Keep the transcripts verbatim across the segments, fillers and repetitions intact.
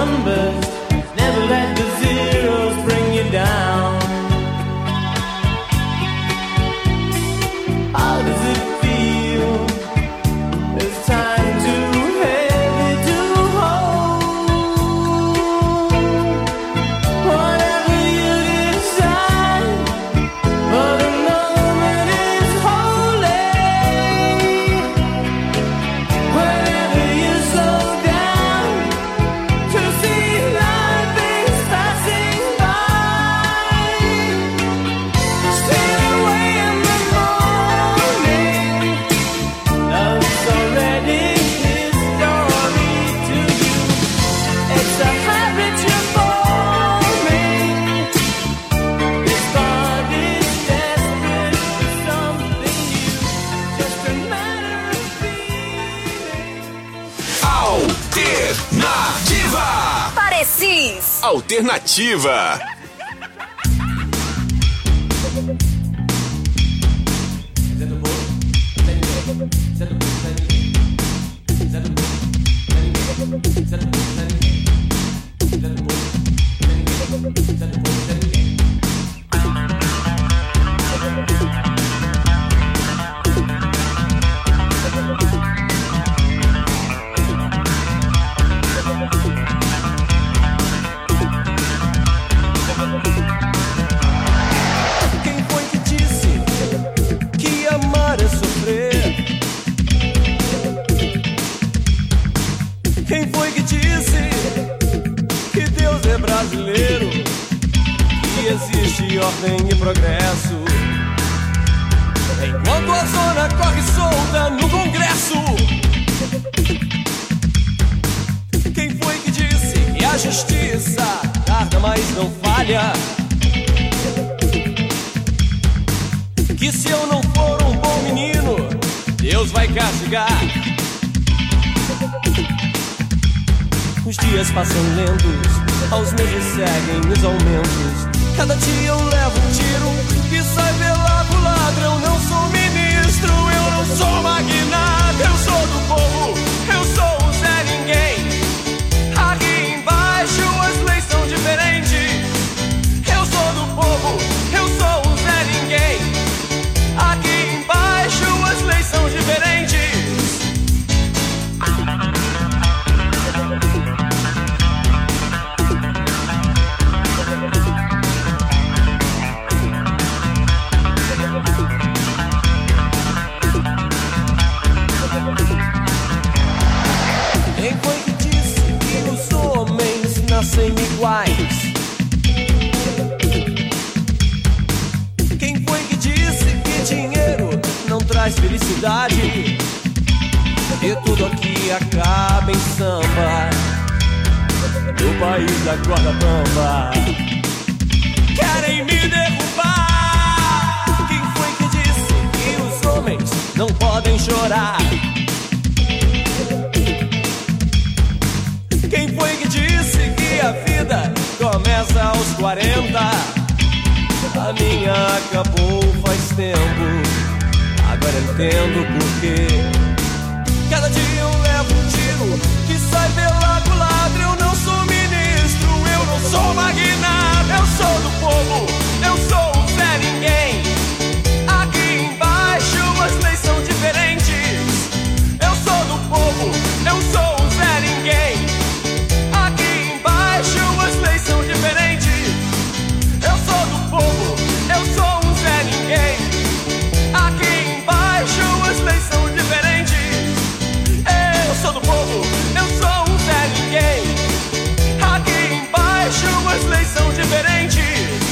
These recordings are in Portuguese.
numbers. Never let the zeros bring you down. How does it feel? It's time too heavy to hold. Whatever you decide, for the moment is holy. Whenever you slow down to see life is passing by, steal away in the morning. Love's already history to you. It's a habit you're forming. This bond is desperate for something new. Just a matter of feeling. Alternativa. Parecis. Alternativa. Quem foi que disse que amar é sofrer? Quem foi que disse que Deus é brasileiro? Que existe ordem e progresso, enquanto a zona corre solta no Congresso. Quem foi que disse que a justiça tarda, mas não falha? Que se eu não for um bom menino, Deus vai castigar. Os dias passam lentos, aos meses seguem os aumentos. Cada dia eu levo um tiro que sai pela culatra. Eu não sou ministro, eu não sou magnata. Eu sou do povo, eu sou o Zé Ninguém. Aqui embaixo as leis são diferentes. Eu sou do povo, eu sou o Zé Ninguém. Aqui embaixo as leis são diferentes. Quem foi que disse que os homens nascem iguais? Quem foi que disse que dinheiro não traz felicidade? E tudo aqui acaba em samba, no país da corda bamba. Querem me derrubar. Quem foi que disse que os homens não podem chorar? Quem foi que disse que a vida começa aos quarenta? A minha acabou faz tempo, agora entendo por quê. Cada dia eu levo um tiro que sai pela culatra. Eu não sou ministro, eu não sou magnata. Eu sou do povo, eu sou o Zé Ninguém. Aqui embaixo as leis são diferentes. Eu sou do povo, eu sou o Zé Ninguém. Aqui embaixo as leis são diferentes. Eu sou do povo, eu sou um Zé Ninguém. Aqui embaixo as leis são diferentes. Eu sou do povo, eu sou um Zé Ninguém. Aqui embaixo as leis são diferentes.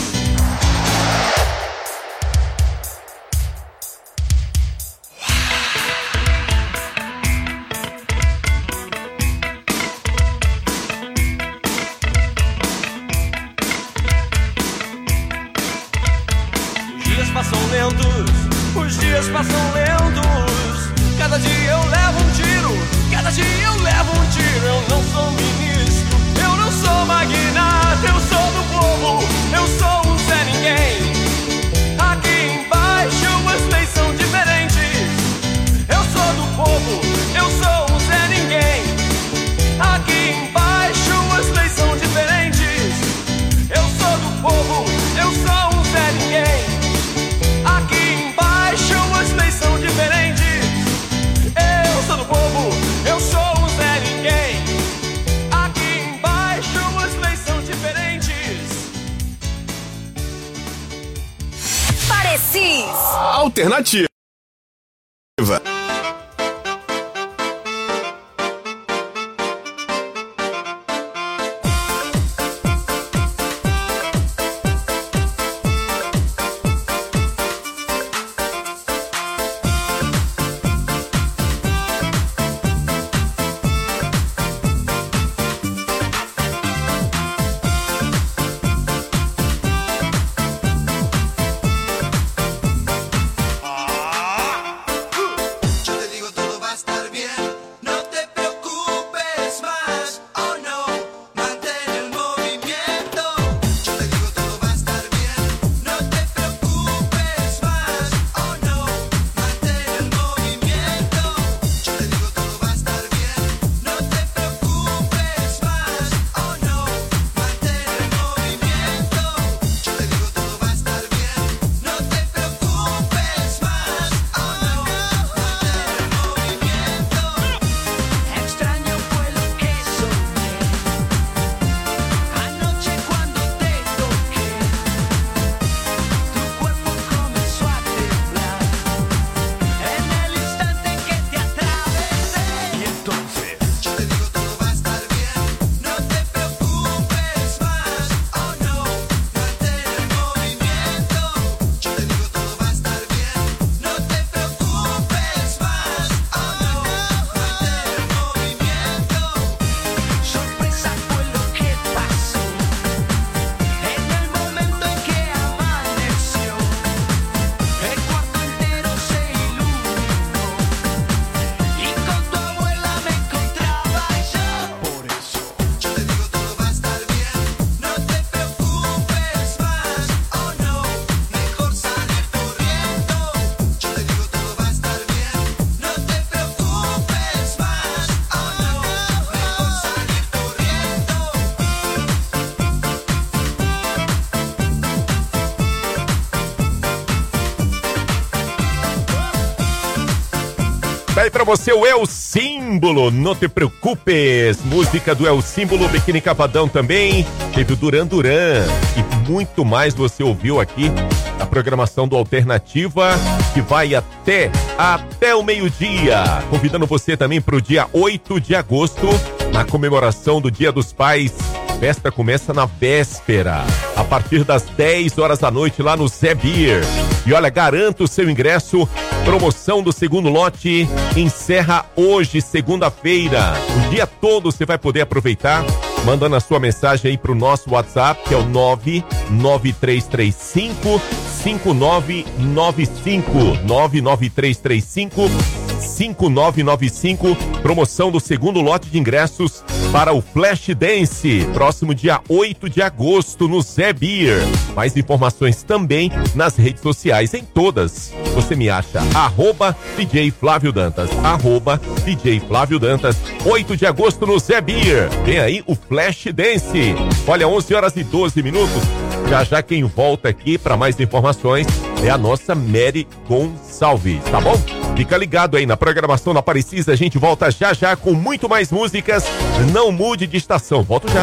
Os dias passam lentos, os dias passam lentos. Cada dia eu levo um tiro, cada dia eu levo um tiro. Eu não sou ministro, eu não sou magnata. Eu sou do povo, eu sou um Zé Ninguém. Aqui embaixo as leis são diferentes. Eu sou do povo, eu sou um Zé Ninguém. Aqui embaixo as leis Alternativa. Aí pra você o El Símbolo, Não Te Preocupes, música do El Símbolo, Biquíni Cavadão também, teve o Duran Duran e muito mais você ouviu aqui na programação do Alternativa, que vai até, até o meio-dia, convidando você também pro dia oito de agosto, na comemoração do Dia dos Pais. Festa começa na véspera, a partir das dez horas da noite lá no Zé Beer. E olha, garanta o seu ingresso, promoção do segundo lote, encerra hoje, segunda-feira. O dia todo você vai poder aproveitar, mandando a sua mensagem aí pro nosso WhatsApp, que é o nove nove três três cinco, cinco nove nove cinco, nove nove três três cinco, cinco nove nove cinco, promoção do segundo lote de ingressos para o Flash Dance, próximo dia oito de agosto no Zé Beer. Mais informações também nas redes sociais, em todas. Você me acha, arroba D J Flávio Dantas, arroba D J Flávio Dantas, oito de agosto no Zé Beer. Vem aí o Flash Dance. Olha, onze horas e doze minutos. Já já quem volta aqui para mais informações é a nossa Mary Gonçalves, tá bom? Fica ligado aí na programação da Aparecida, a gente volta já já com muito mais músicas. Não mude de estação, volto já.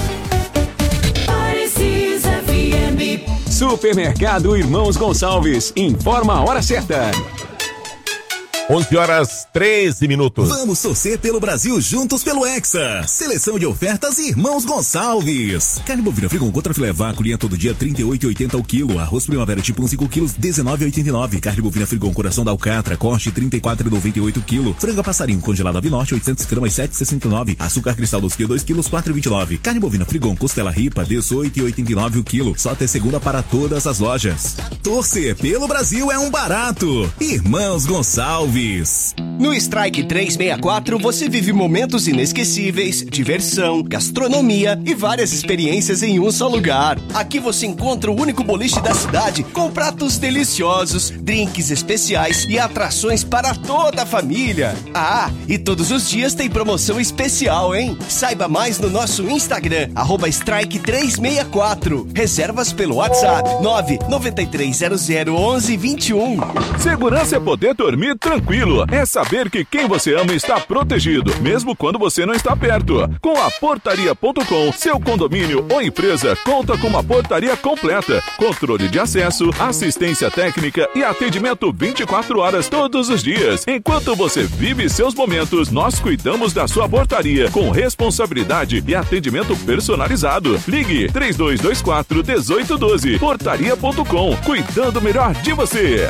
Supermercado Irmãos Gonçalves, informa a hora certa. onze horas treze minutos. Vamos torcer pelo Brasil juntos pelo Hexa. Seleção de ofertas Irmãos Gonçalves. Carne bovina Frigon contra filé vácuo, linha todo dia trinta e oito e oitenta o quilo. Arroz primavera tipo um cinco quilos, dezenove e oitenta e nove. Carne bovina Frigon coração da Alcatra, corte trinta e quatro e noventa e oito o quilo. Franga passarinho congelada Vinorte oitocentos gramas, sete e sessenta e nove. Açúcar cristal dois quilos, dois quilos, quatro e vinte e nove. Carne bovina Frigon costela ripa dezoito e oitenta e nove o quilo. Só até segunda para todas as lojas. Torcer pelo Brasil é um barato. Irmãos Gonçalves. No Strike trezentos e sessenta e quatro você vive momentos inesquecíveis, diversão, gastronomia e várias experiências em um só lugar. Aqui você encontra o único boliche da cidade com pratos deliciosos, drinks especiais e atrações para toda a família. Ah, e todos os dias tem promoção especial, hein? Saiba mais no nosso Instagram, arroba Strike trezentos e sessenta e quatro. Reservas pelo WhatsApp nove nove três zero zero onze vinte e um. Segurança é poder dormir tranquilo, é saber saber que quem você ama está protegido, mesmo quando você não está perto. Com a portaria ponto com, seu condomínio ou empresa conta com uma portaria completa, controle de acesso, assistência técnica e atendimento vinte e quatro horas todos os dias. Enquanto você vive seus momentos, nós cuidamos da sua portaria com responsabilidade e atendimento personalizado. Ligue três dois dois quatro, um oito um dois. portaria ponto com, cuidando melhor de você.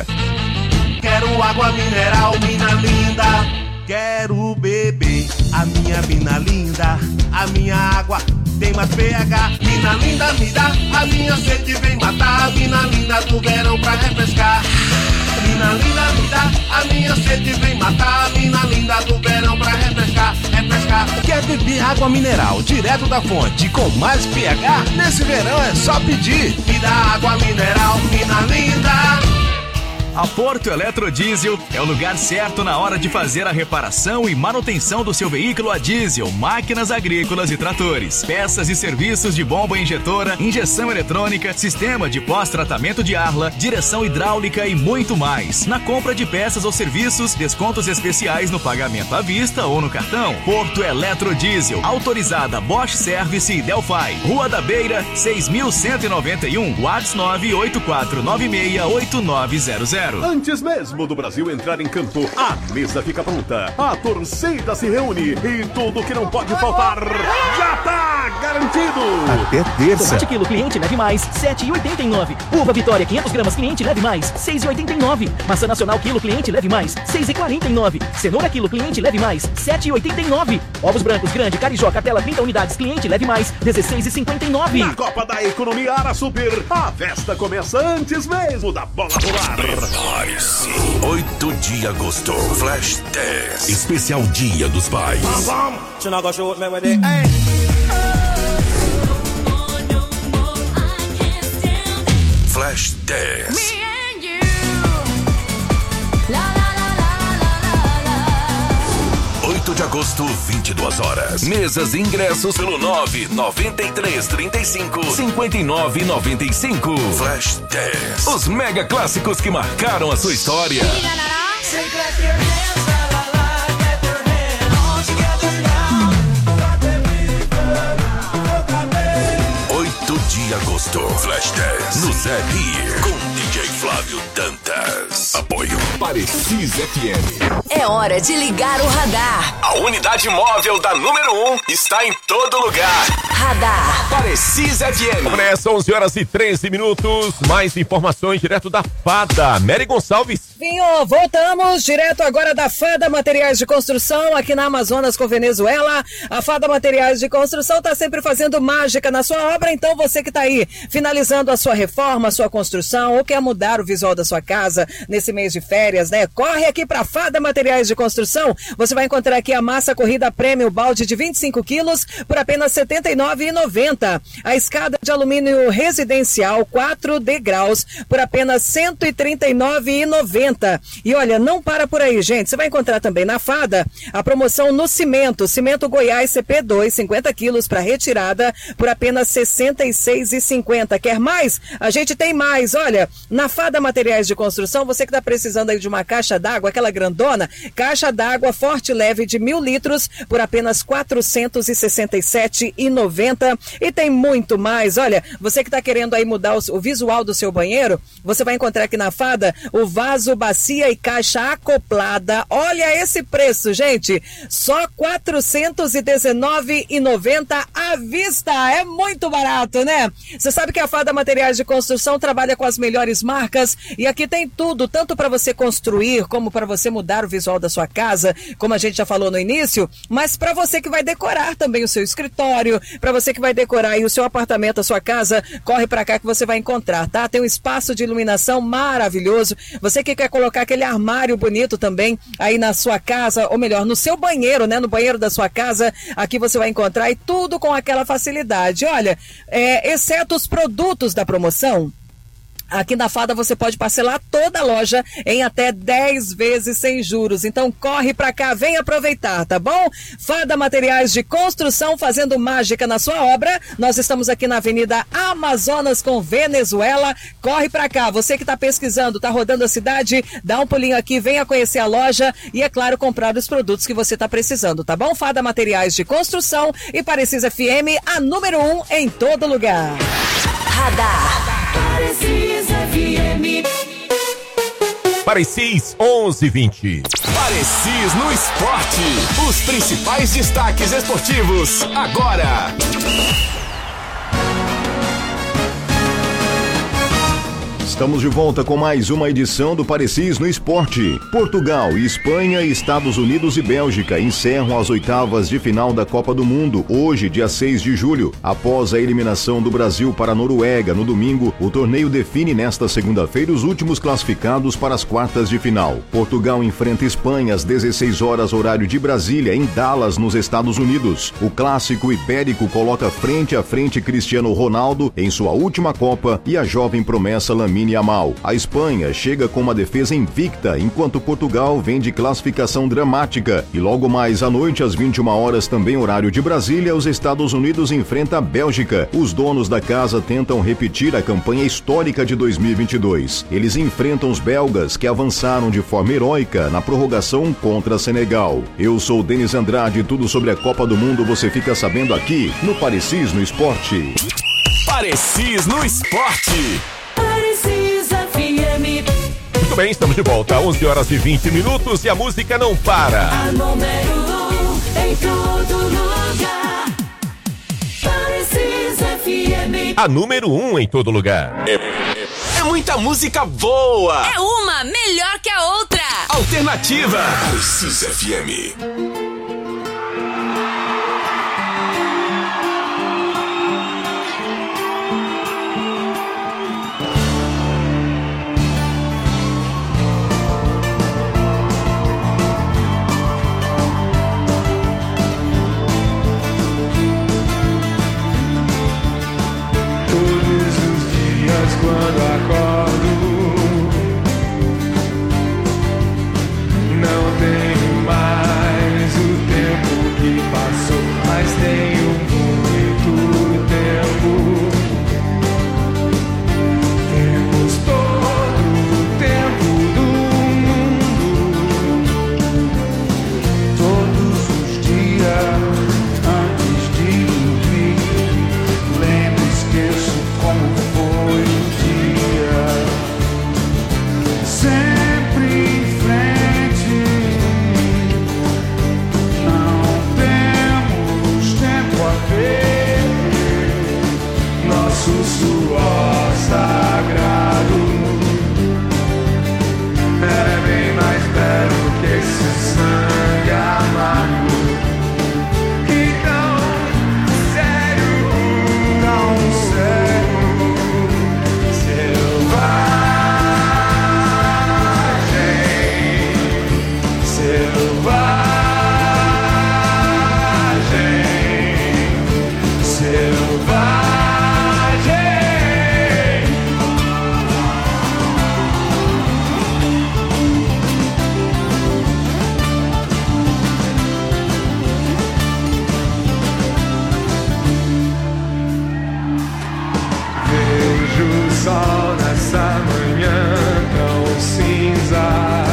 Quero água mineral, mina linda. Quero beber a minha mina linda. A minha água tem mais pH. Mina linda, me dá. A minha sede vem matar. A mina linda do verão pra refrescar. Mina linda, me dá. A minha sede vem matar. A mina linda do verão pra refrescar, refrescar. Quer beber água mineral direto da fonte com mais pH? Nesse verão é só pedir. Me dá água mineral, mina linda. A Porto Eletrodiesel é o lugar certo na hora de fazer a reparação e manutenção do seu veículo a diesel, máquinas agrícolas e tratores, peças e serviços de bomba injetora, injeção eletrônica, sistema de pós-tratamento de arla, direção hidráulica e muito mais. Na compra de peças ou serviços, descontos especiais no pagamento à vista ou no cartão. Porto Eletrodiesel, autorizada Bosch Service e Delphi. Rua da Beira, seis mil cento e noventa e um, WhatsApp nove oito quatro nove seis oito nove zero zero. Antes mesmo do Brasil entrar em campo, a mesa fica pronta, a torcida se reúne e tudo que não pode faltar já tá garantido. Até terça. Tomate quilo cliente leve mais, sete reais e oitenta e nove centavos. Uva Vitória quinhentas gramas cliente leve mais, seis reais e oitenta e nove centavos. Maçã nacional quilo cliente leve mais, seis reais e quarenta e nove centavos. Cenoura quilo cliente leve mais, sete reais e oitenta e nove centavos. Ovos brancos grande Carijó Catela trinta unidades cliente leve mais, dezesseis reais e cinquenta e nove centavos. Na Copa da Economia Ara Super, a festa começa antes mesmo da bola rolar. Prepare-se. oito de agosto, Flash dez. Especial Dia dos Pais. Flash dez. oito de agosto, vinte e duas horas. Mesas e ingressos pelo nove nove três, trinta e cinco, cinquenta e nove, noventa e cinco. Flash dez. Os mega clássicos que marcaram a sua história. oito de agosto, Flash dez. No Zé Beer, com D J Flávio Dantas. Apoio Parecis F M. É hora de ligar o radar. A unidade móvel da número um está em todo lugar. Radar Parecis F M. Vamos nessa, onze horas e treze minutos. Mais informações direto da Fada. Mary Gonçalves. Vinho, voltamos direto agora da Fada Materiais de Construção, aqui na Amazonas com Venezuela. A Fada Materiais de Construção está sempre fazendo mágica na sua obra, então você que está aí finalizando a sua reforma, a sua construção, ou quer mudar o visual da sua casa nesse mês de férias, né? Corre aqui para Fada Materiais de Construção. Você vai encontrar aqui a massa corrida Prêmio balde de vinte e cinco quilos por apenas setenta e nove reais e noventa centavos. A escada de alumínio residencial quatro degraus por apenas cento e trinta e nove reais e noventa centavos. E olha, não para por aí, gente. Você vai encontrar também na Fada a promoção no cimento. Cimento Goiás C P dois, cinquenta quilos para retirada por apenas sessenta e seis reais e cinquenta centavos. Quer mais? A gente tem mais. Olha, na Fada Materiais de Construção, você que está precisando aí de uma caixa d'água, aquela grandona, caixa d'água forte leve de mil litros por apenas quatrocentos e sessenta e sete reais e noventa centavos. E tem muito mais. Olha, você que está querendo aí mudar o, o visual do seu banheiro, você vai encontrar aqui na Fada o vaso, bacia e caixa acoplada. Olha esse preço, gente. Só quatrocentos e dezenove reais e noventa centavos à vista. É muito barato, né? Você sabe que a Fada Materiais de Construção trabalha com as melhores marcas e aqui tem tudo, tanto para você construir, como para você mudar o visual da sua casa, como a gente já falou no início, mas para você que vai decorar também o seu escritório, para você que vai decorar aí o seu apartamento, a sua casa, corre para cá que você vai encontrar, tá? Tem um espaço de iluminação maravilhoso. Você que quer colocar aquele armário bonito também aí na sua casa, ou melhor, no seu banheiro, né? No banheiro da sua casa, aqui você vai encontrar e tudo com aquela facilidade. Olha, é, exceto os produtos da promoção, Aqui na Fada você pode parcelar toda a loja em até dez vezes sem juros. Então corre pra cá, vem aproveitar, tá bom? Fada Materiais de Construção, fazendo mágica na sua obra. Nós estamos aqui na Avenida Amazonas com Venezuela. Corre pra cá, você que tá pesquisando, tá rodando a cidade, dá um pulinho aqui, venha conhecer a loja e, é claro, comprar os produtos que você tá precisando, tá bom? Fada Materiais de Construção e Parecis F M, a número um em todo lugar. Radar. Parecis F M. Parecis onze e vinte. Parecis no esporte. Os principais destaques esportivos agora. Estamos de volta com mais uma edição do Parecis no Esporte. Portugal, Espanha, Estados Unidos e Bélgica encerram as oitavas de final da Copa do Mundo, hoje, dia seis de julho. Após a eliminação do Brasil para a Noruega no domingo, o torneio define nesta segunda-feira os últimos classificados para as quartas de final. Portugal enfrenta Espanha às dezesseis horas, horário de Brasília, em Dallas, nos Estados Unidos. O clássico ibérico coloca frente a frente Cristiano Ronaldo em sua última Copa e a jovem promessa Lamine Yamal. A Espanha chega com uma defesa invicta, enquanto Portugal vem de classificação dramática. E logo mais à noite, às vinte e uma horas, também horário de Brasília, os Estados Unidos enfrentam a Bélgica. Os donos da casa tentam repetir a campanha histórica de dois mil e vinte e dois. Eles enfrentam os belgas, que avançaram de forma heróica na prorrogação contra Senegal. Eu sou Denis Andrade, tudo sobre a Copa do Mundo você fica sabendo aqui no Parecis no Esporte. Parecis no Esporte. Parecis F M. Muito bem, estamos de volta, onze horas e vinte minutos e a música não para. A número um em todo lugar. Parecis F M. A número um em todo lugar. É, é muita música boa. É uma melhor que a outra. Alternativa. Parecis F M. Quando acordo, não tenho mais o tempo que passou, mas tenho muito tempo. Temos todo o tempo do mundo, todos os dias antes de dormir. Lembro, esqueço como foi. Sempre em frente, não temos tempo a ver nosso suor sagrado. É bem mais belo que esse sangue amargo. E tão sério, tão sério, selvagem. Sol nessa manhã tão cinza,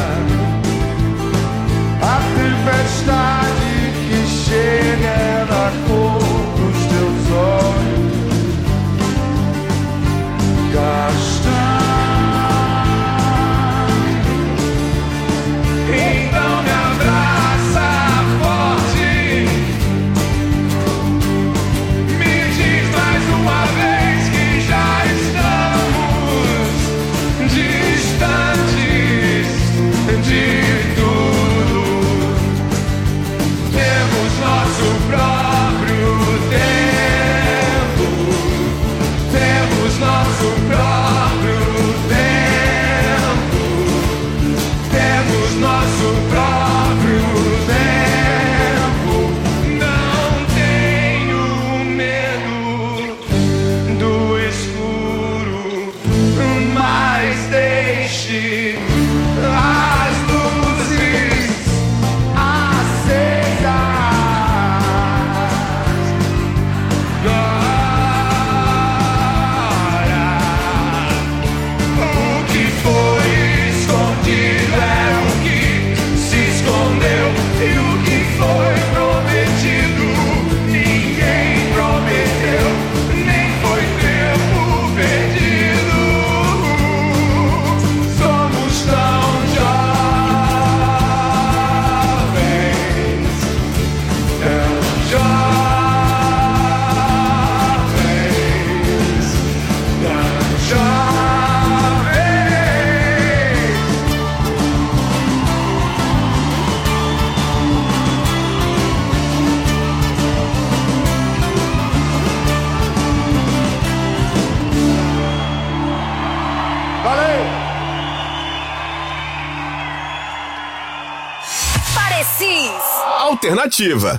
a tempestade que chega é da cor dos teus olhos, castanho. Então me abraça forte, me diz mais uma vez que já estamos Alternativa.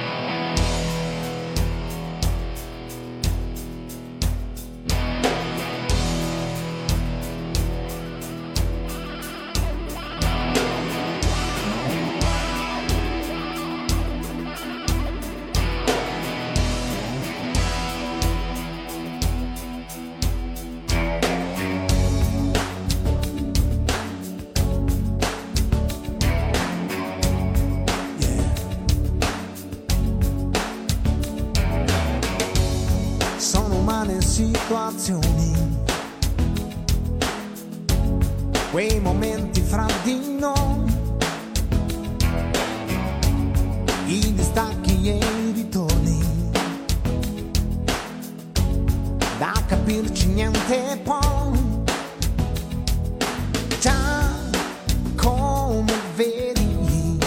Sono umane situazioni, quei momenti fra di noi, i distacchi e i ritorni, da capirci niente poi, già come vedi,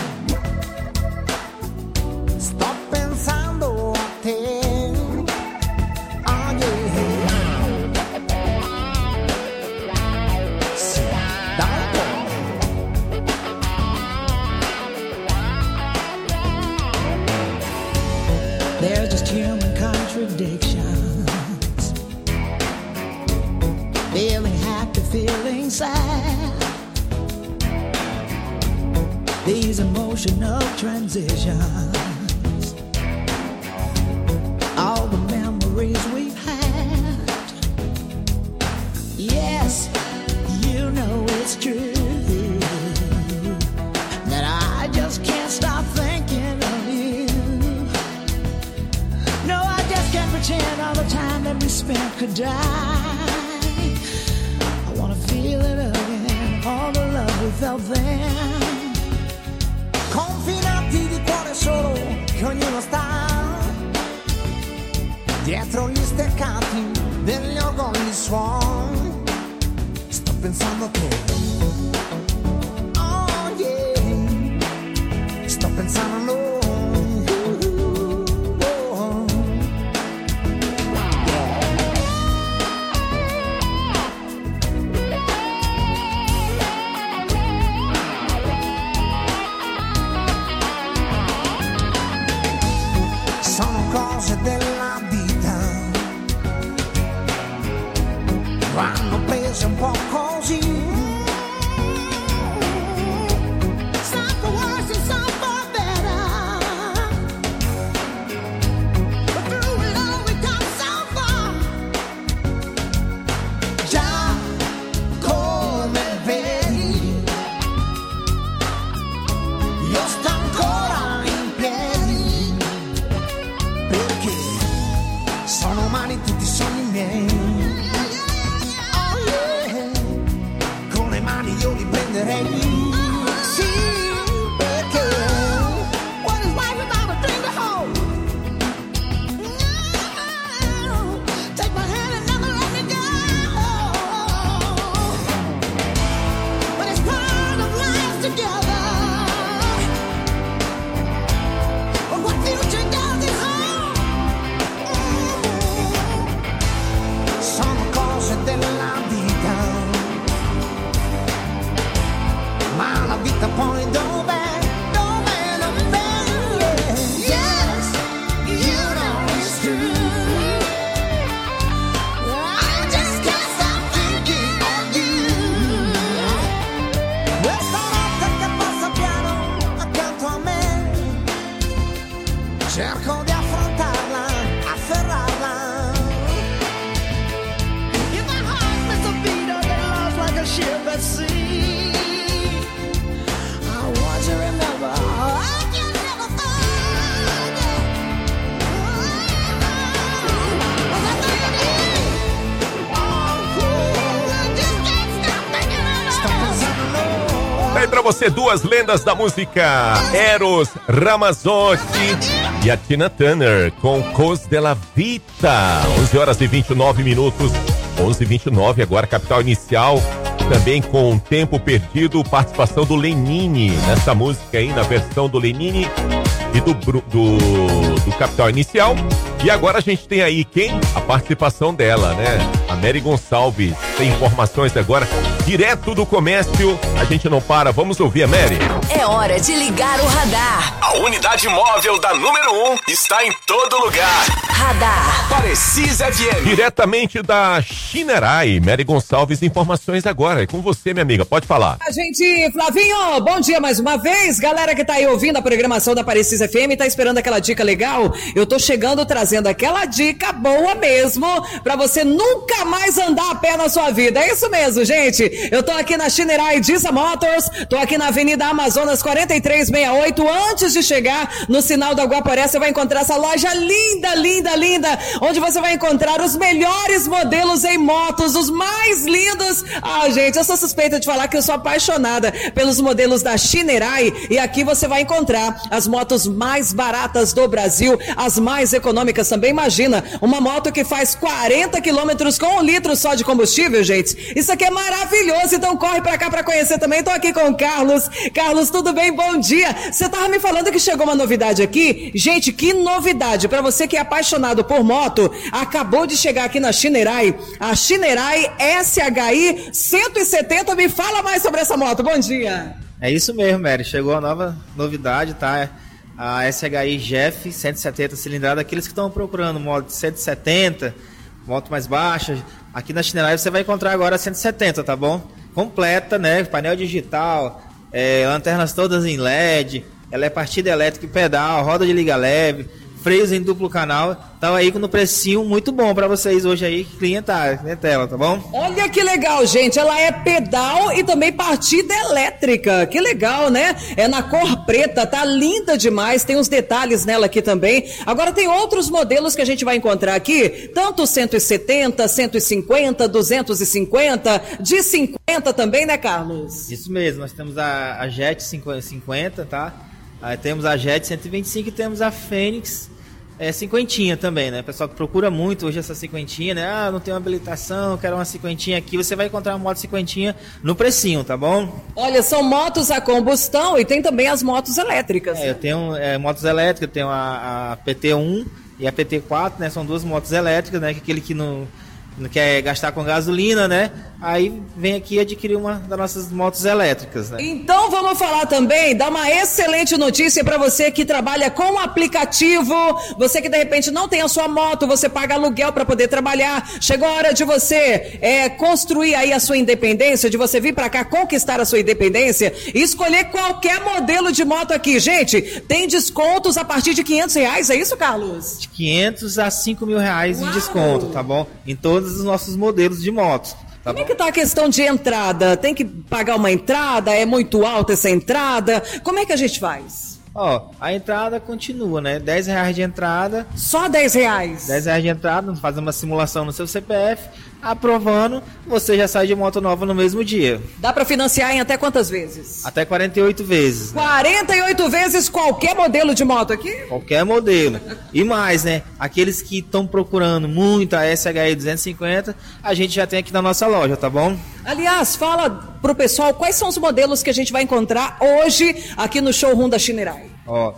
sto pensando a te. They're just human contradictions. Feeling happy, feeling sad. These emotional transitions. All the memories we've had. Yes, you know it's true that I just can't stop thinking of you. No, I just can't pretend all the time that we spent could die. I wanna feel it again, all the love we felt then. Confinati di cuore solo, che ognuno sta dietro gli steccati degli orgogli suoni. Sto pensando a te. Oh yeah, sto pensando a noi. Della vita vanno prese un po' così. Some for worse and some for better, but through it all we come so far. Già come vedi, io sto ancora in piedi, perché sono umani tutti i sogni miei. Oh yeah, con le mani io li prenderei. Sì, perché what is life without a dream to hold? No, take my hand and never let me go. But it's part of life together. But what future does it hold? Sono cose della vita, ma la vita poi dov'è? Dov'è? Dov'è? Yes, you know it's true. I just can't stop thinking of you. Questa notte che passa piano accanto a me, cerco di affrontarla, afferrarla. If my heart missed a beat or get lost like a ship at sea, I want you to remember I can never forget. Was I thinking of you? Oh, I just can't stop thinking of you. Sto pensando. Tá aí pra você duas lendas da música, Eros Ramazzotti e a Tina Turner com Cos della Vita. onze horas e vinte e nove minutos, onze e vinte e nove agora, capital inicial. Também com Tempo Perdido, participação do Lenine nessa música aí, na versão do Lenine e do, do, do Capital Inicial. E agora a gente tem aí quem? A participação dela, né? A Mary Gonçalves. Tem informações agora direto do comércio. A gente não para, vamos ouvir a Mary. É hora de ligar o radar. A unidade móvel da número um está em todo lugar. Radar. Parecis F M. Diretamente da Shinerai, Mary Gonçalves, informações agora. É com você, minha amiga, pode falar. A gente, Flavinho, bom dia mais uma vez. Galera que tá aí ouvindo a programação da Parecis F M, tá esperando aquela dica legal? Eu tô chegando trazendo aquela dica boa mesmo, pra você nunca mais andar a pé na sua vida. É isso mesmo, gente. Eu tô aqui na Shinerai Disa Motors, tô aqui na Avenida Amazonas quarenta e três sessenta e oito. Antes de chegar no sinal da Guaporé, você vai encontrar essa loja linda, linda, linda, onde você vai encontrar os melhores modelos em motos, os mais lindos. Ah, gente, eu sou suspeita de falar que eu sou apaixonada pelos modelos da Shinerai, e aqui você vai encontrar as motos mais baratas do Brasil, as mais econômicas também. Imagina, uma moto que faz quarenta quilômetros com um litro só de combustível, gente. Isso aqui é maravilhoso, então corre pra cá pra conhecer também. Tô aqui com o Carlos. Carlos, tudo bem? Bom dia. Você tava me falando que chegou uma novidade aqui. Gente, que novidade. Pra você que é apaixonado por moto, acabou de chegar aqui na Shinerai, a Shinerai S H I cento e setenta. Me fala mais sobre essa moto. Bom dia. É isso mesmo, Mary. Chegou a nova novidade, tá? A S H I G F cento e setenta cilindrada. Aqueles que estão procurando moto cento e setenta, moto mais baixa, aqui na Shinerai você vai encontrar agora a cento e setenta, tá bom? Completa, né? Painel digital, é, lanternas todas em L E D, ela é partida elétrica e pedal, roda de liga leve, freios em duplo canal. Então aí no precinho muito bom pra vocês hoje aí, clientar, né, tela, tá bom? Olha que legal, gente, ela é pedal e também partida elétrica, que legal, né? É na cor preta, tá linda demais, tem uns detalhes nela aqui também. Agora tem outros modelos que a gente vai encontrar aqui, tanto cento e setenta, cento e cinquenta, duzentos e cinquenta, de cinquenta também, né, Carlos? Isso mesmo, nós temos a, a Jet cinquenta, tá? Aí temos a Jet cento e vinte e cinco e temos a Fênix é, cinquentinha também, né? O pessoal que procura muito hoje essa cinquentinha, né? Ah, não tenho habilitação, quero uma cinquentinha aqui. Você vai encontrar uma moto cinquentinha no precinho, tá bom? Olha, são motos a combustão e tem também as motos elétricas. É, eu tenho é, motos elétricas, eu tenho a, a P T um e a P T quatro, né? São duas motos elétricas, né? Que aquele que não... não quer gastar com gasolina, né? Aí vem aqui adquirir uma das nossas motos elétricas, né? Então vamos falar também, dar uma excelente notícia para você que trabalha com o aplicativo, você que de repente não tem a sua moto, você paga aluguel para poder trabalhar. Chegou a hora de você é, construir aí a sua independência, de você vir para cá conquistar a sua independência e escolher qualquer modelo de moto aqui. Gente, tem descontos a partir de quinhentos reais, é isso, Carlos? De quinhentos a cinco mil reais de desconto, tá bom? Em todos os nossos modelos de motos. Tá Como é que tá a questão de entrada? Tem que pagar uma entrada? É muito alta essa entrada? Como é que a gente faz? Ó, a entrada continua, né? dez reais de entrada. Só dez reais? dez reais de entrada, fazer uma simulação no seu C P F, aprovando, você já sai de moto nova no mesmo dia. Dá pra financiar em até quantas vezes? Até quarenta e oito vezes. Né? quarenta e oito vezes qualquer modelo de moto aqui? Qualquer modelo. E mais, né? Aqueles que estão procurando muito a S H I duzentos e cinquenta, a gente já tem aqui na nossa loja, tá bom? Aliás, fala pro pessoal quais são os modelos que a gente vai encontrar hoje aqui no showroom da Shinerai. Ó,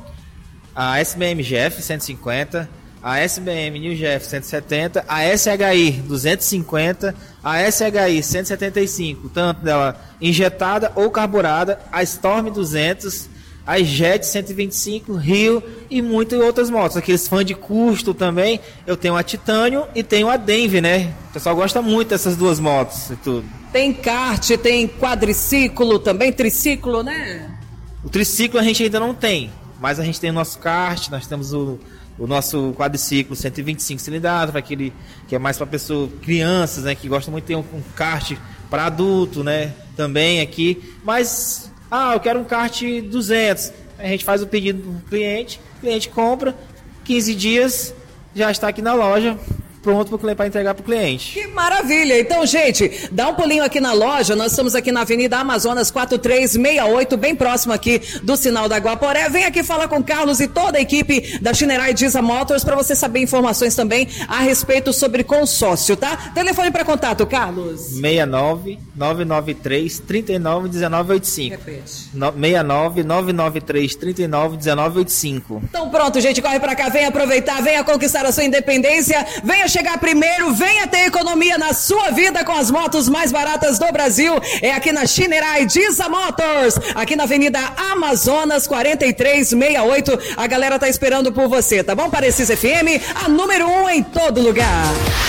a S B M G F cento e cinquenta, a S B M New G F cento e setenta, a S H I duzentos e cinquenta, a S H I cento e setenta e cinco, tanto dela injetada ou carburada, a Storm duzentos, a Jet cento e vinte e cinco, Rio e muitas outras motos. Aqueles fãs de custo também, eu tenho a Titânio e tenho a Denver, né? O pessoal gosta muito dessas duas motos e tudo. Tem kart, tem quadriciclo também, triciclo, né? O triciclo a gente ainda não tem, mas a gente tem o nosso kart, nós temos o, o nosso quadriciclo cento e vinte e cinco cilindradas, para aquele que é mais para pessoa, crianças, né, que gostam muito de ter um, um kart para adulto, né, também aqui. Mas, ah, eu quero um kart duzentos, a gente faz o pedido do cliente, o cliente compra, quinze dias, já está aqui na loja, pronto para entregar para o cliente. Que maravilha! Então, gente, dá um pulinho aqui na loja. Nós estamos aqui na Avenida Amazonas quatro três seis oito, bem próximo aqui do sinal da Guaporé. Vem aqui falar com o Carlos e toda a equipe da Shinerai Disa Motors para você saber informações também a respeito sobre consórcio, tá? Telefone para contato, Carlos. seis nove nove nove três, três nove um nove oito cinco. Repete. seis nove nove nove três, três nove um nove oito cinco. Então pronto, gente, corre para cá, vem aproveitar, venha conquistar a sua independência, venha chegar primeiro, venha ter economia na sua vida com as motos mais baratas do Brasil. É aqui na Shinerai Diza Motors, aqui na Avenida Amazonas quarenta e três sessenta e oito. A galera tá esperando por você, tá bom? Parecis F M, a número um em todo lugar.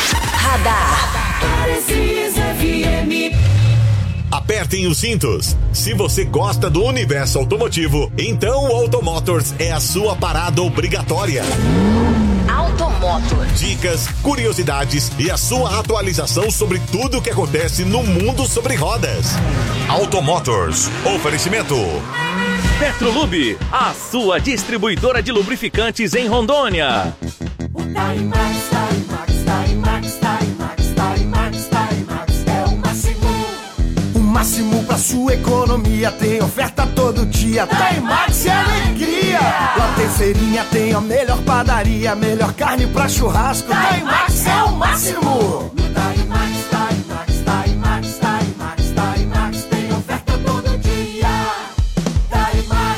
Radar. Parecis F M. Apertem os cintos. Se você gosta do universo automotivo, então o Automotors é a sua parada obrigatória. Automotors. Dicas, curiosidades e a sua atualização sobre tudo o que acontece no mundo sobre rodas. Automotors. Oferecimento. Petrolube, a sua distribuidora de lubrificantes em Rondônia. O Tarimax, Tarimax, Tarimax, Tarimax, Tarimax, Tarimax é o máximo. O máximo pra sua economia, tem oferta todo dia. Tarimax é alegria. Lá tem feirinha, tem a melhor padaria, melhor carne pra churrasco. Tarimax é o máximo. No Tarimax, Tarimax, Tarimax, Tarimax, Tarimax tem oferta todo dia. Tarimax,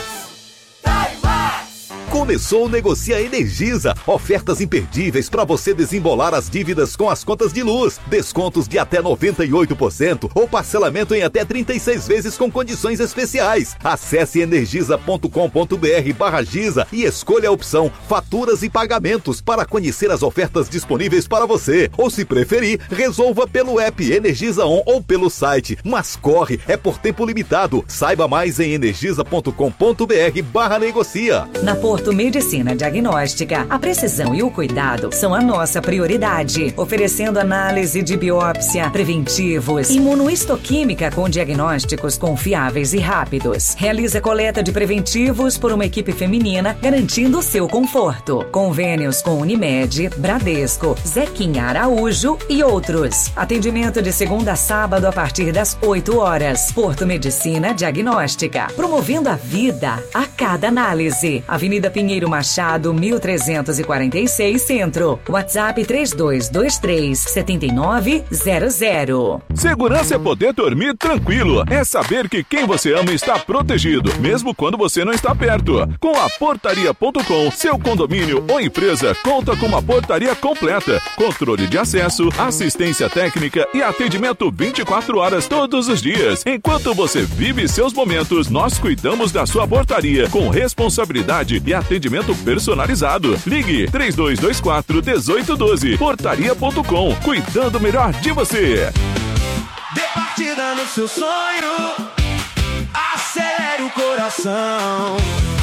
Tarimax. Começou o Negocia Energisa. Ofertas imperdíveis para você desembolar as dívidas com as contas de luz. Descontos de até noventa e oito por cento ou parcelamento em até trinta e seis vezes com condições especiais. Acesse energisa ponto com ponto br barra Giza e escolha a opção Faturas e Pagamentos para conhecer as ofertas disponíveis para você. Ou se preferir, resolva pelo app Energisa On ou pelo site. Mas corre, é por tempo limitado. Saiba mais em energisa ponto com ponto br barra negocia. Na Porto Medicina Diagnóstica, a precisão e o cuidado são a nossa prioridade, oferecendo análise de biópsia, preventivos, imunohistoquímica com diagnósticos confiáveis e rápidos. Realiza coleta de preventivos por uma equipe feminina, garantindo o seu conforto. Convênios com Unimed, Bradesco, Zequinha Araújo e outros. Atendimento de segunda a sábado a partir das oito horas. Porto Medicina Diagnóstica, promovendo a vida a cada análise. Avenida Pinheiro Machado, mil trezentos e quarenta e seis, Centro. WhatsApp três dois dois três, sete nove zero zero. Segurança é poder dormir tranquilo. É saber que quem você ama está protegido, mesmo quando você não está perto. Com a portaria ponto com, seu condomínio ou empresa conta com uma portaria completa. Controle de acesso, assistência técnica e atendimento vinte e quatro horas todos os dias. Enquanto você vive seus momentos, nós cuidamos da sua portaria com responsabilidade e atendimento personalizado. Ligue três dois dois quatro, um oito um dois. portaria ponto com, cuidando melhor de você. Dê partida no seu sonho, acelere o coração.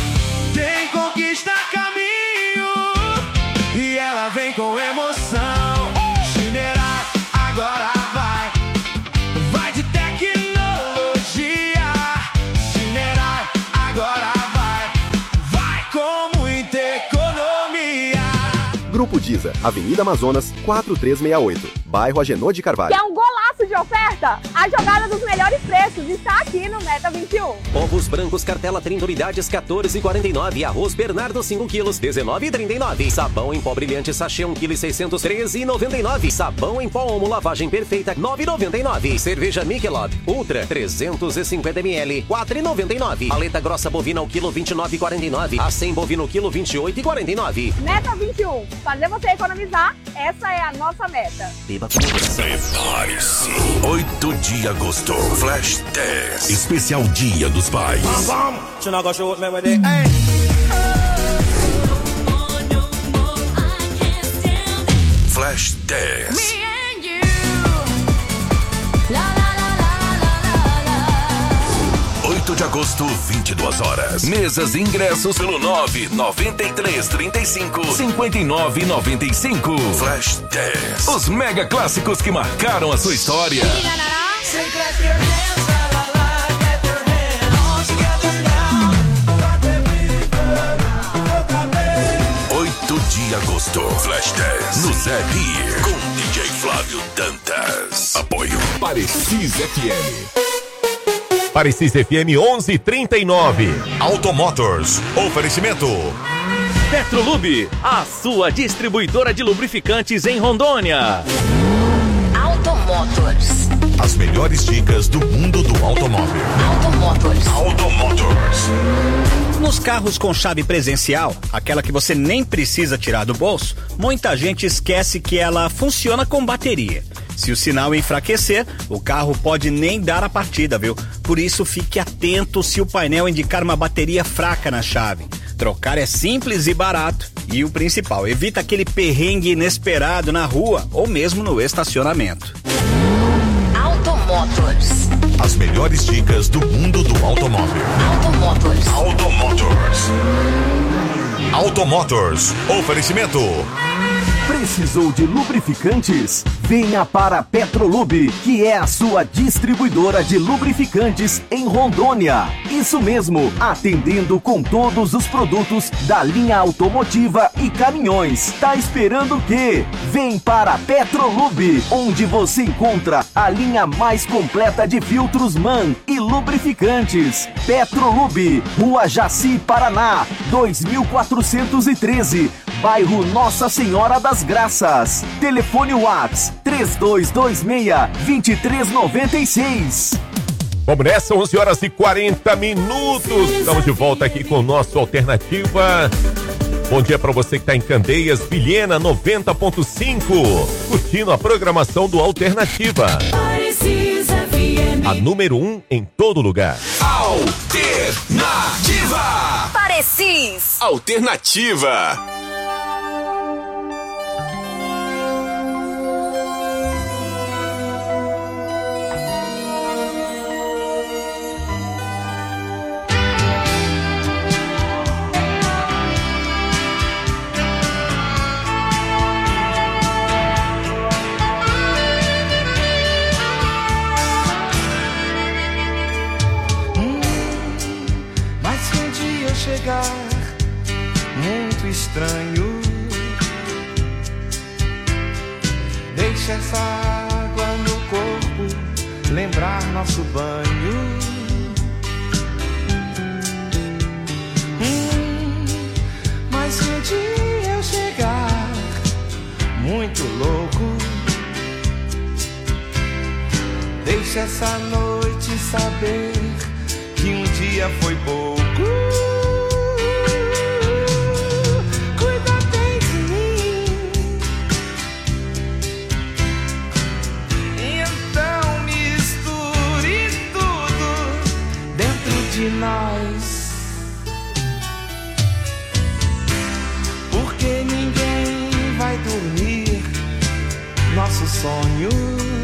Tem conquista caminho e ela vem com emoção. Shinerai agora vai, vai de tecnologia. Shinerai agora vai, vai com muita economia. Grupo Diza, Avenida Amazonas, quatro três seis oito, bairro Agenor de Carvalho. Quer um golaço de oferta? A jogada dos melhores preços está aqui no Meta vinte e um. Ovos brancos cartela trinta unidades, quatorze e quarenta e nove. Arroz Bernardo cinco quilos, dezenove e trinta e nove. Sabão em pó brilhante sachê um quilo e seiscentos, treze e noventa e nove. Sabão em pó Omo lavagem perfeita, nove e noventa e nove. Cerveja Michelob Ultra trezentos e cinquenta mililitros, quatro e noventa e nove. Paleta grossa bovina ao quilo vinte e nove e quarenta e nove. A cem bovino quilo vinte e oito e quarenta e nove. Meta vinte e um. Fazer você economizar, essa é a nossa meta. Prepare-se. oito de agosto, Flash dez. Especial Dia dos Pais. Flash dez. oito de agosto, vinte e duas horas. Mesas e ingressos pelo nove nove três, trinta e cinco, cinquenta e nove noventa e cinco. Flash dez. Os mega clássicos que marcaram a sua história. oito de agosto, Flash dez. No Zé Beer, com D J Flávio Dantas. Apoio Parecis F M. Parecis F M onze e trinta e nove. Automotors. Oferecimento. Petrolube, a sua distribuidora de lubrificantes em Rondônia. Automotors. As melhores dicas do mundo do automóvel. Automotors. Automotors. Nos carros com chave presencial, aquela que você nem precisa tirar do bolso, muita gente esquece que ela funciona com bateria. Se o sinal enfraquecer, o carro pode nem dar a partida, viu? Por isso, fique atento se o painel indicar uma bateria fraca na chave. Trocar é simples e barato. E o principal, evita aquele perrengue inesperado na rua ou mesmo no estacionamento. Automotors. As melhores dicas do mundo do automóvel. Automotors. Automotors. Automotors. Oferecimento. Precisou de lubrificantes? Venha para a Petrolube, que é a sua distribuidora de lubrificantes em Rondônia. Isso mesmo, atendendo com todos os produtos da linha automotiva e caminhões. Tá esperando o quê? Vem para a Petrolube, onde você encontra a linha mais completa de filtros MAN e lubrificantes. Petrolube, Rua Jaci, Paraná, dois mil quatrocentos e treze. Bairro Nossa Senhora das Graças. Telefone Whats três dois dois seis, dois três nove seis. Vamos nessa, onze horas e quarenta minutos. Estamos de volta aqui com o nosso Alternativa. Bom dia para você que está em Candeias, Vilhena noventa ponto cinco, curtindo a programação do Alternativa. A número um em todo lugar. Alternativa. Parecis. Alternativa. Chegar muito estranho. Deixa essa água no corpo lembrar nosso banho. Hum, mas se um dia eu chegar muito louco, deixa essa noite saber que um dia foi pouco. De nós, porque ninguém vai dormir nosso sonho.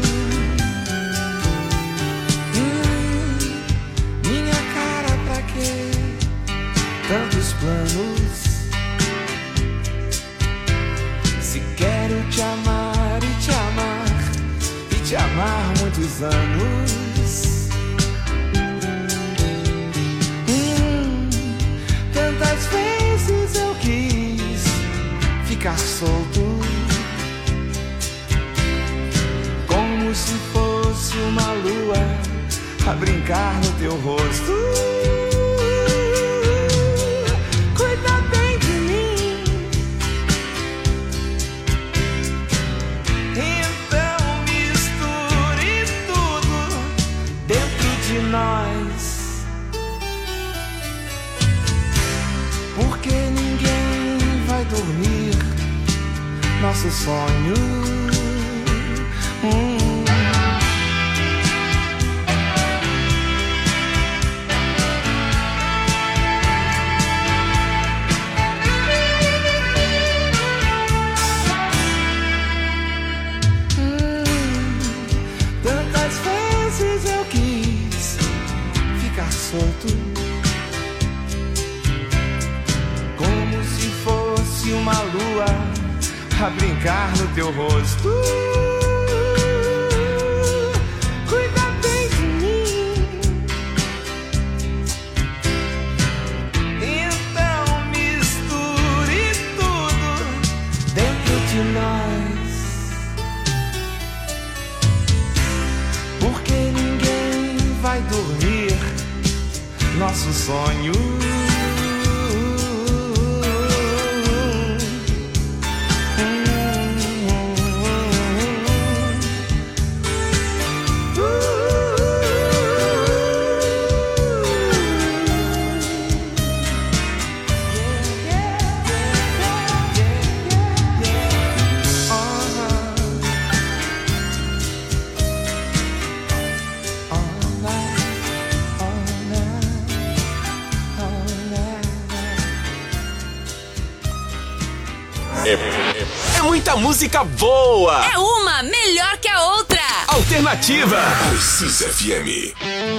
Hum, minha cara, pra quê tantos planos? Se quero te amar e te amar e te amar muitos anos. Tantas vezes eu quis ficar solto, como se fosse uma lua a brincar no teu rosto. Cuida bem de mim, então misture tudo dentro de nós. Porque ninguém vai dormir nosso sonho. Hum. Hum. Tantas vezes eu quis ficar solto, uma lua a brincar no teu rosto. Cuida bem de mim, então misture tudo dentro de nós, porque ninguém vai dormir nosso sonho. Ooh. música boa. É uma melhor que a outra. Alternativa. Precisa F M.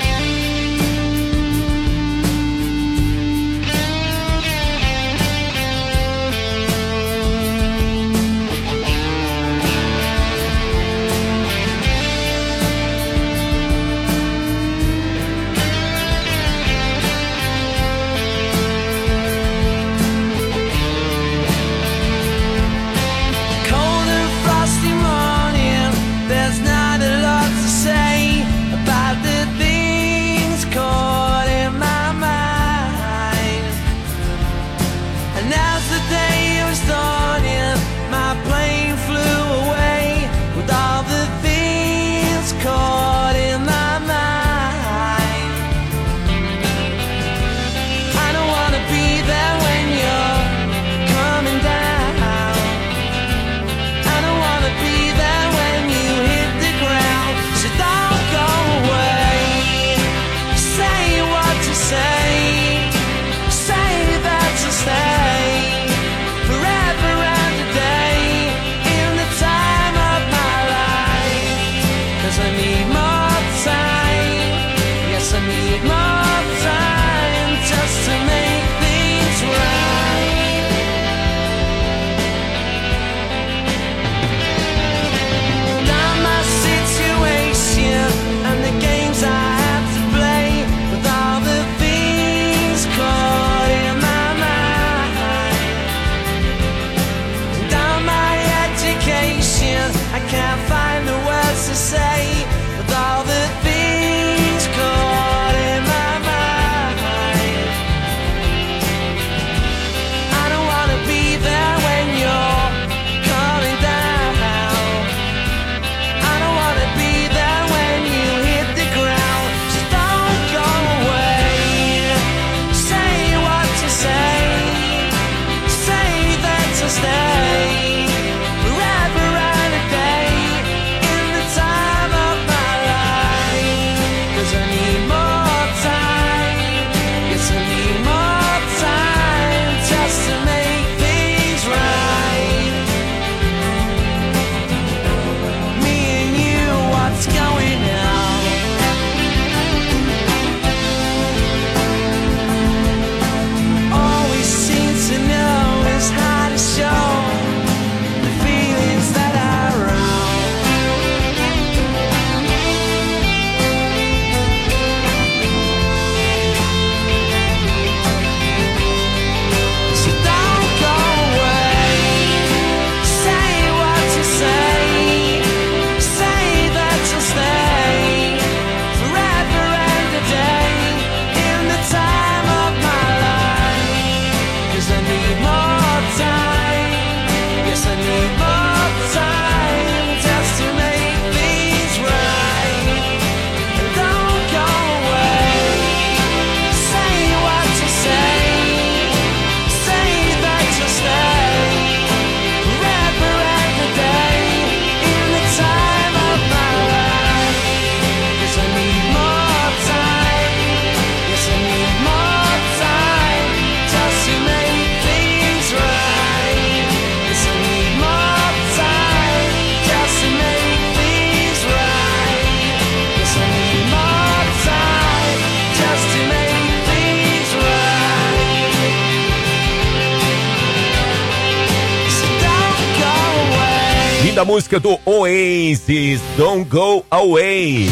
Da música do Oasis, Don't Go Away.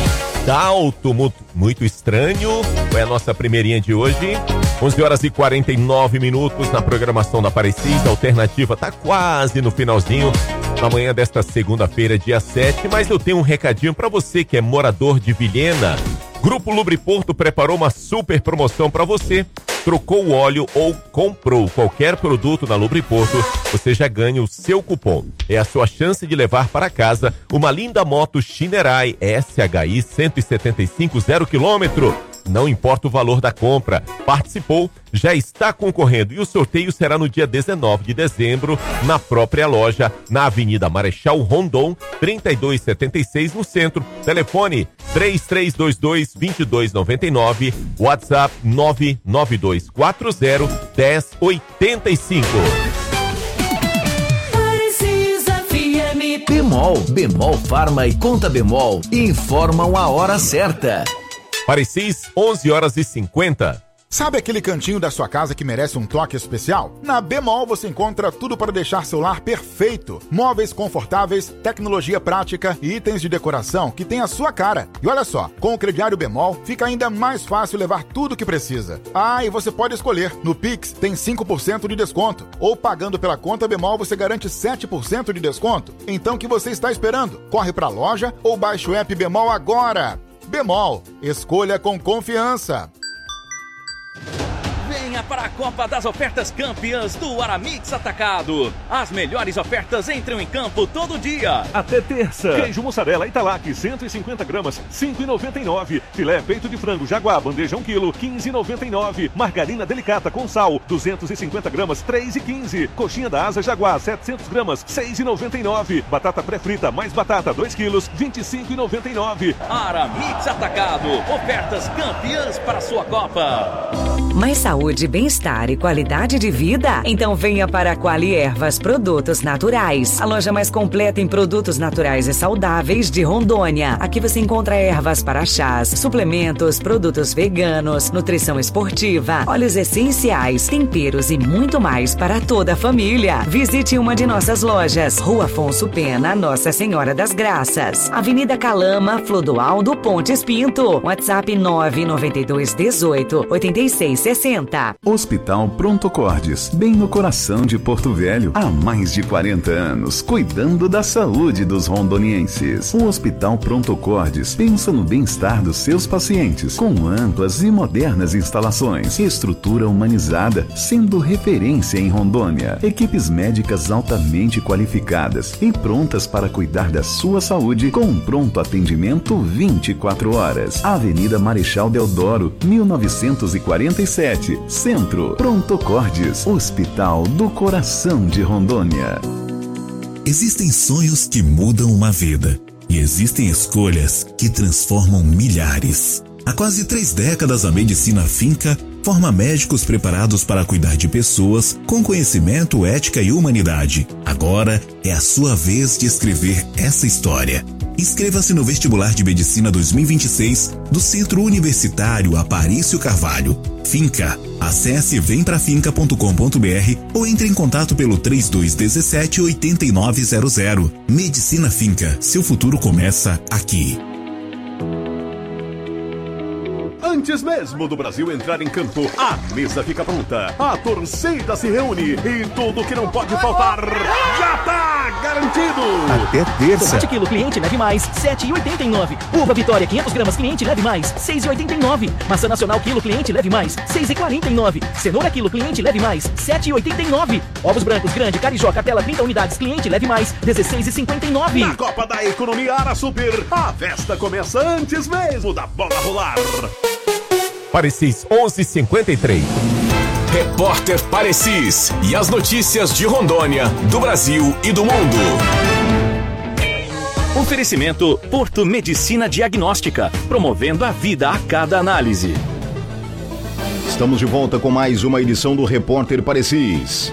Dalto, muito, muito estranho. Foi a nossa primeirinha de hoje. onze horas e quarenta e nove minutos na programação da Aparecida. A Alternativa tá quase no finalzinho na manhã desta segunda-feira, dia sete. Mas eu tenho um recadinho para você que é morador de Vilhena. Grupo Lubriporto preparou uma super promoção para você. Trocou o óleo ou comprou qualquer produto na Lubriporto, você já ganha o seu cupom. É a sua chance de levar para casa uma linda moto Shinerai S H I cento e setenta e cinco zero quilômetro. Não importa o valor da compra. Participou, já está concorrendo e o sorteio será no dia dezenove de dezembro, na própria loja, na Avenida Marechal Rondon, trinta e dois setenta e seis, no centro. Telefone três três dois dois, dois dois nove nove, WhatsApp nove nove dois quatro zero, um zero oito cinco. Bemol, Bemol Farma e Conta Bemol informam a hora certa. Parecis, onze horas e cinquenta. Sabe aquele cantinho da sua casa que merece um toque especial? Na Bemol você encontra tudo para deixar seu lar perfeito. Móveis confortáveis, tecnologia prática e itens de decoração que tem a sua cara. E olha só, com o crediário Bemol fica ainda mais fácil levar tudo que precisa. Ah, e você pode escolher. No Pix tem cinco por cento de desconto. Ou pagando pela conta Bemol você garante sete por cento de desconto. Então o que você está esperando? Corre para a loja ou baixe o app Bemol agora. Bemol, escolha com confiança. Venha para a Copa das Ofertas Campeãs do Aramix Atacado. As melhores ofertas entram em campo todo dia. Até terça. Queijo mussarela Italac, cento e cinquenta gramas, cinco reais e noventa e nove centavos. Filé peito de frango Jaguar, bandeja um quilo, quinze reais e noventa e nove centavos. Margarina delicata com sal, duzentas e cinquenta gramas, três reais e quinze centavos. Coxinha da asa Jaguar, setecentas gramas, seis reais e noventa e nove centavos. Batata pré-frita mais batata, dois quilos, vinte e cinco reais e noventa e nove centavos. Aramix Atacado. Ofertas campeãs para a sua Copa. Mais saúde, bem-estar e qualidade de vida? Então venha para a Quali Ervas Produtos Naturais, a loja mais completa em produtos naturais e saudáveis de Rondônia. Aqui você encontra ervas para chás, suplementos, produtos veganos, nutrição esportiva, óleos essenciais, temperos e muito mais para toda a família. Visite uma de nossas lojas, Rua Afonso Pena, Nossa Senhora das Graças, Avenida Calama, Flodoaldo Pontes Pinto, WhatsApp nove nove dois um oito, oito seis sessenta. Hospital Pronto Cordes, bem no coração de Porto Velho, há mais de quarenta anos, cuidando da saúde dos rondonienses. O Hospital Pronto Cordes pensa no bem-estar dos seus pacientes, com amplas e modernas instalações, estrutura humanizada, sendo referência em Rondônia, equipes médicas altamente qualificadas e prontas para cuidar da sua saúde com um pronto atendimento vinte e quatro horas. Avenida Marechal Deodoro, mil novecentos e quarenta e sete, Centro. Pronto Cordes, Hospital do Coração de Rondônia. Existem sonhos que mudam uma vida e existem escolhas que transformam milhares. Há quase três décadas a Medicina Finca forma médicos preparados para cuidar de pessoas com conhecimento, ética e humanidade. Agora é a sua vez de escrever essa história. Inscreva-se no Vestibular de Medicina dois mil e vinte e seis do Centro Universitário Aparício Carvalho. Finca. Acesse vem pra finca ponto com ponto b r ou entre em contato pelo três dois um sete, oito nove zero zero. Medicina Finca. Seu futuro começa aqui. Antes mesmo do Brasil entrar em campo, a mesa fica pronta, a torcida se reúne e tudo que não pode faltar já tá garantido. Até terça. Tomate quilo cliente leve mais, sete reais e oitenta e nove centavos. Uva Vitória quinhentas gramas cliente leve mais, seis reais e oitenta e nove centavos. Maçã Nacional quilo cliente leve mais, seis reais e quarenta e nove centavos. Cenoura quilo cliente leve mais, sete reais e oitenta e nove centavos. Ovos brancos grande Carijó Catela trinta unidades cliente leve mais, dezesseis reais e cinquenta e nove centavos. Na Copa da Economia Ara Super, a festa começa antes mesmo da bola rolar. Parecis onze e cinquenta e três. Repórter Parecis e as notícias de Rondônia, do Brasil e do mundo. Oferecimento Porto Medicina Diagnóstica, promovendo a vida a cada análise. Estamos de volta com mais uma edição do Repórter Parecis.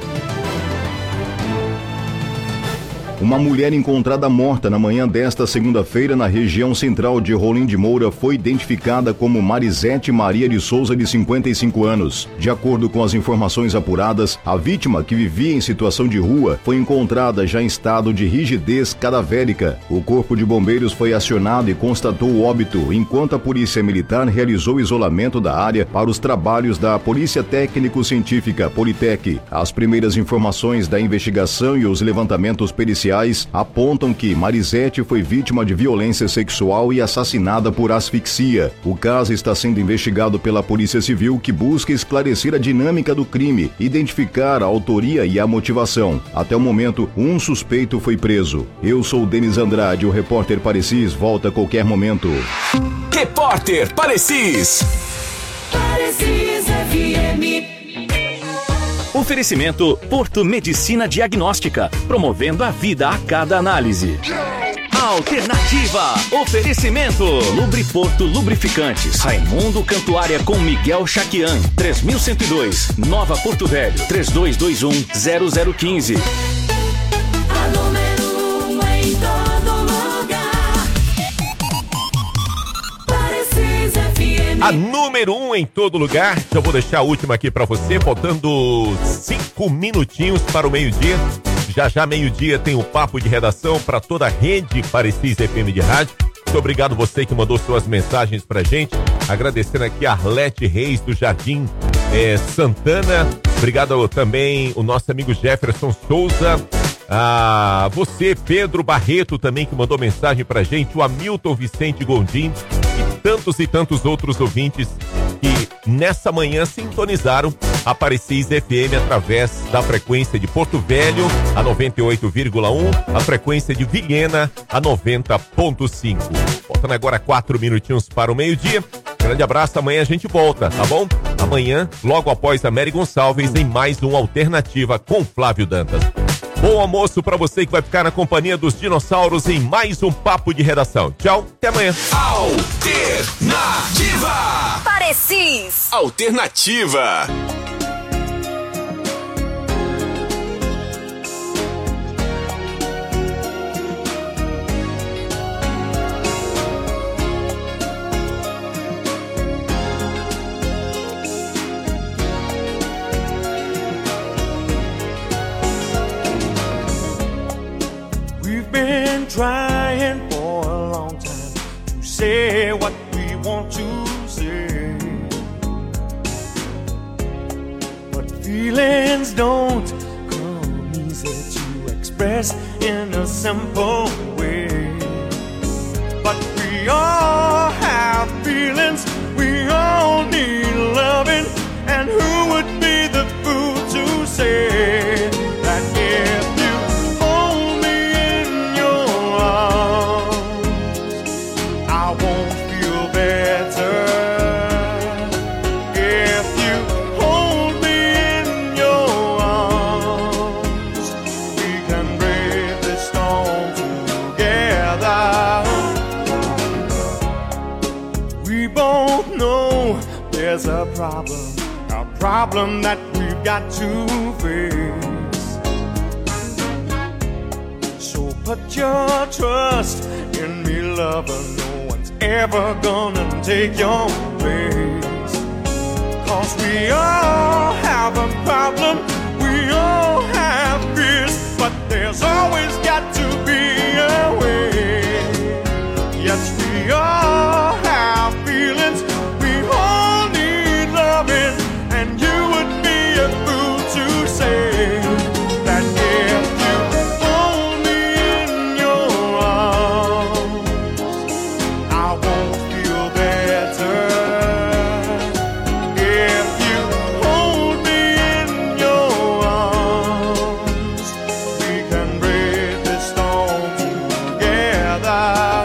Uma mulher encontrada morta na manhã desta segunda-feira na região central de Rolim de Moura foi identificada como Marisete Maria de Souza, de cinquenta e cinco anos. De acordo com as informações apuradas, a vítima, que vivia em situação de rua, foi encontrada já em estado de rigidez cadavérica. O corpo de bombeiros foi acionado e constatou o óbito, enquanto a Polícia Militar realizou o isolamento da área para os trabalhos da Polícia Técnico-Científica, Politec. As primeiras informações da investigação e os levantamentos periciais apontam que Marisete foi vítima de violência sexual e assassinada por asfixia. O caso está sendo investigado pela Polícia Civil, que busca esclarecer a dinâmica do crime, identificar a autoria e a motivação. Até o momento, um suspeito foi preso. Eu sou Denis Andrade, o Repórter Parecis volta a qualquer momento. Repórter Parecis. Parecis F M. Oferecimento Porto Medicina Diagnóstica, promovendo a vida a cada análise. Alternativa. Oferecimento Lubriporto Lubrificantes, Raimundo Cantuária com Miguel Chaquian, três mil cento e dois, Nova Porto Velho, três dois dois um, zero zero um cinco. A número um em número um em todo lugar. Já vou deixar a última aqui pra você, faltando cinco minutinhos para o meio-dia. Já já meio-dia tem o papo de redação para toda a rede Parecis F M de rádio. Muito obrigado você que mandou suas mensagens pra gente. Agradecendo aqui a Arlete Reis do Jardim é, Santana. Obrigado também o nosso amigo Jefferson Souza. A você, Pedro Barreto, também que mandou mensagem pra gente. O Hamilton Vicente Gondim e tantos e tantos outros ouvintes que nessa manhã sintonizaram a Parecis F M através da frequência de Porto Velho, a noventa e oito vírgula um, a frequência de Vilhena, a noventa ponto cinco. Faltando agora quatro minutinhos para o meio-dia. Grande abraço, amanhã a gente volta, tá bom? Amanhã, logo após a Mary Gonçalves, em mais uma Alternativa com Flávio Dantas. Bom almoço pra você que vai ficar na companhia dos dinossauros em mais um Papo de Redação. Tchau, até amanhã. Alternativa Parecis Alternativa. Been trying for a long time to say what we want to say, but feelings don't come easy to express in a simple way. But we all have feelings, we all need loving, and who would be the fool to say that if you I won't feel better if you hold me in your arms. We can brave this storm together. We both know there's a problem, a problem that we've got to face. So put your trust in me, lover. No one's ever gonna take your place. Cause we all have a problem, we all have fears, but there's always got to be a way. Yes, we all have feelings, we all need loving, and you would be a fool to say that if you hold me in your arms, I won't feel better. If you hold me in your arms, we can brave this storm together.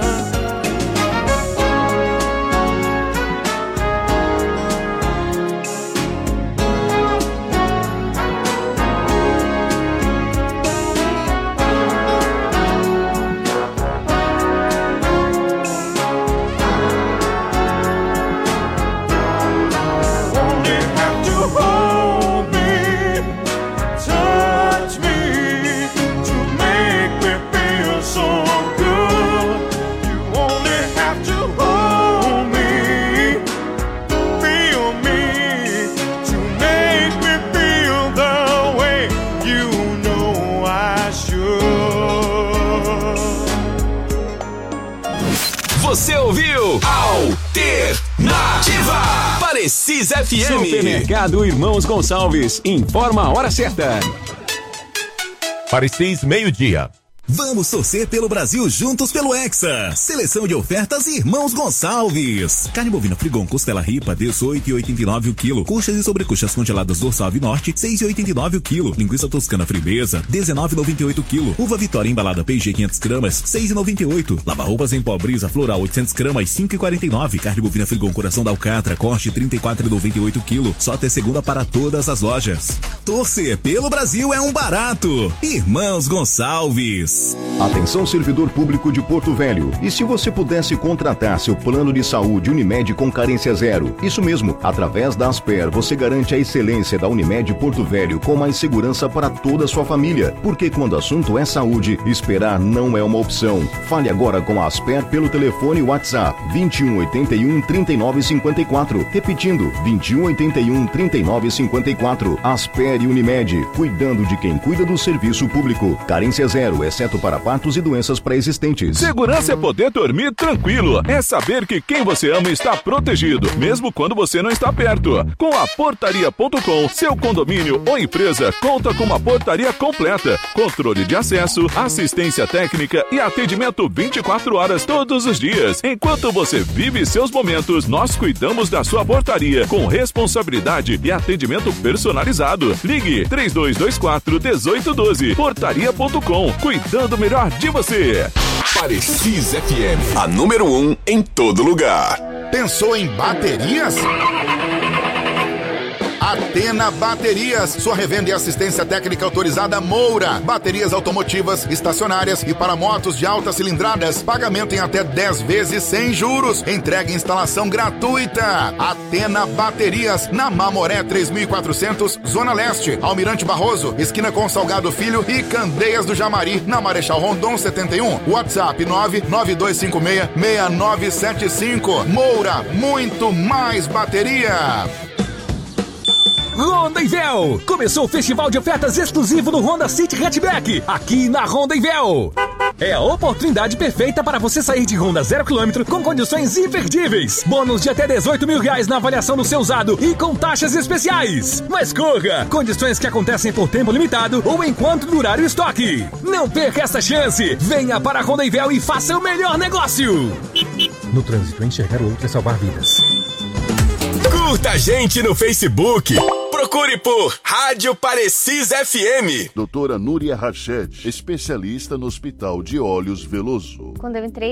Você ouviu Alternativa Parecis F M. Supermercado Irmãos Gonçalves informa a hora certa. Parecis, meio-dia. Vamos torcer pelo Brasil juntos pelo Hexa. Seleção de ofertas Irmãos Gonçalves. Carne bovina Frigon costela ripa dezoito reais e oitenta e nove centavos o quilo. Coxas e sobrecoxas congeladas dorsal e norte seis reais e oitenta e nove centavos o quilo. Linguiça toscana Frimeza dezenove reais e noventa e oito centavos o quilo. Uva Vitória embalada P G quinhentas gramas seis reais e noventa e oito centavos. Lava roupas em pó Brisa Floral oitocentas gramas cinco reais e quarenta e nove centavos. Carne bovina Frigon Coração da Alcatra corte trinta e quatro reais e noventa e oito centavos o quilo. Só até segunda para todas as lojas. Torcer pelo Brasil é um barato. Irmãos Gonçalves. Unimedes. Atenção, servidor público de Porto Velho. E se você pudesse contratar seu plano de saúde Unimed com carência zero? Isso mesmo, através da Asper você garante a excelência da Unimed Porto Velho com mais segurança para toda a sua família. Porque quando o assunto é saúde, esperar não é uma opção. Fale agora com a Asper pelo telefone WhatsApp vinte e um oitenta e um, trinta e nove cinquenta e quatro. Repetindo, vinte e um oitenta e um, trinta e nove cinquenta e quatro. Asper e Unimed, cuidando de quem cuida do serviço público. Carência zero, exceto para partos e doenças pré-existentes. Segurança é poder dormir tranquilo. É saber que quem você ama está protegido, mesmo quando você não está perto. Com a portaria ponto com, seu condomínio ou empresa conta com uma portaria completa, controle de acesso, assistência técnica e atendimento vinte e quatro horas todos os dias. Enquanto você vive seus momentos, nós cuidamos da sua portaria com responsabilidade e atendimento personalizado. Ligue três dois dois quatro, um oito um dois. portaria ponto com, cuidando melhor de você. Parecis F M, a número um em todo lugar. Pensou em baterias? Atena Baterias, sua revenda e assistência técnica autorizada Moura. Baterias automotivas, estacionárias e para motos de altas cilindradas. Pagamento em até dez vezes sem juros. Entrega e instalação gratuita. Atena Baterias, na Mamoré três mil e quatrocentos, Zona Leste. Almirante Barroso, esquina com Salgado Filho e Candeias do Jamari, na Marechal Rondon setenta e um. WhatsApp nove nove dois cinco seis, seis nove sete cinco. Moura, muito mais bateria. Honda Invel! Começou o festival de ofertas exclusivo do Honda City Hatchback, aqui na Honda Invel. É a oportunidade perfeita para você sair de Honda zero quilômetro com condições imperdíveis. Bônus de até dezoito mil reais na avaliação do seu usado e com taxas especiais. Mas corra! Condições que acontecem por tempo limitado ou enquanto durar o estoque. Não perca essa chance! Venha para a Honda Invel e faça o melhor negócio! No trânsito, enxergar o outro é salvar vidas. Curta a gente no Facebook. Procure por Rádio Parecis F M. Doutora Núria Rached, especialista no Hospital de Olhos Veloso. Quando eu entrei